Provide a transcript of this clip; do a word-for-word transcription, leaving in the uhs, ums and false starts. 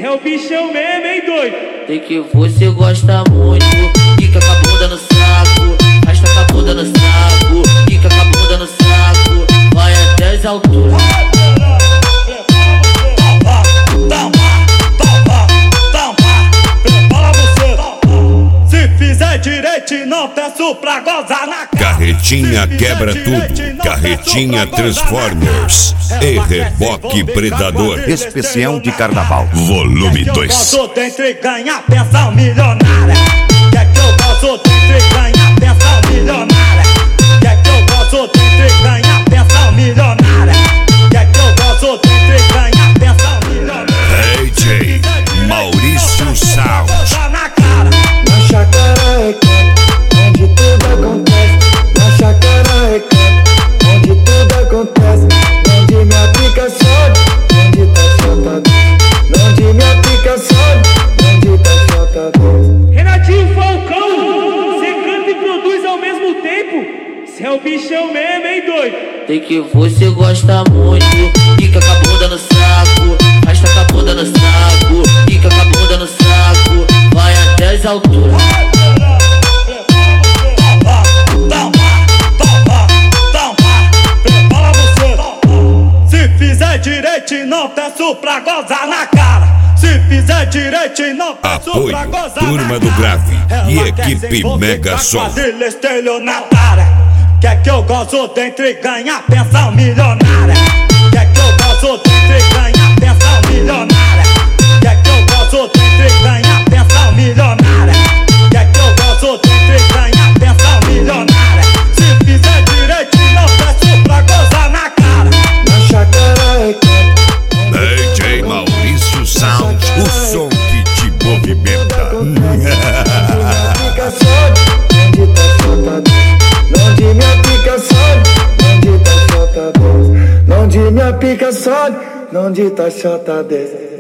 Cê é o bichão mesmo, hein, doido? Sei que você gosta muito, fica com a bunda no saco, rasta com a bunda no saco, fica com a bunda no saco, vai até as alturas. Direito, não peço pra gozar na cara. Carretinha quebra tudo. Carretinha Transformers e Reboque Predador. Especial de Carnaval. Volume dois. Quer que eu gosto dentro e ganhar pensão milionária? Quer que eu gosto dentro e ganhar pensão milionária? Quer que eu gosto dentro e ganhar pensão milionária? Quer que eu gosto dentro e ganhar pensão milionária? D J Maurício Sound. Chácara é canto, onde tudo acontece. Na chácara é canto, onde tudo acontece. Onde minha pica sobe, onde tá chota dez. Onde minha pica sobe, onde tá chota dez. Renatinho Falcão, cê canta e produz ao mesmo tempo. Cê é o bichão mesmo, hein, doido? Sei que você gosta muito, fica com a bunda no saco, rasta com a bunda no saco, fica com a bunda no saco, vai até as alturas. Se fizer direito, não peço pra gozar na cara. Se fizer direito, não peço Apoio, pra gozar Turma na do cara. Grave e Ela equipe Mega Som. Quer que eu gosto dentro e ganhar pensão milionária? Quer que eu gosto dentro e ganhar pensão milionária? Quer que eu gosto dentro e ganhar pensão milionária? Quer que eu gosto dentro e ganhar pensão milionária? Se fizer direito, não peço pra gozar na cara. Na chácara é canto, D J Maurício Sound, o som que te movimenta. onde tá chota dez. Onde minha pica sobe, onde tá chota dez. Onde minha pica sobe, onde tá chota dez.